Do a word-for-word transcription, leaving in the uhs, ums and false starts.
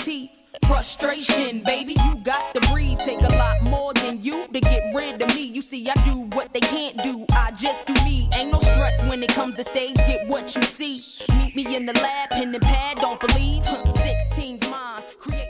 teeth. Frustration, baby, you got to breathe. Take a lot more than you to get rid of me. You see, I do what they can't do. I just do me. Ain't no stress when it comes to stage. Get what you see. Meet me in the lab, pen and pad. Don't believe. sixteen's mine. Create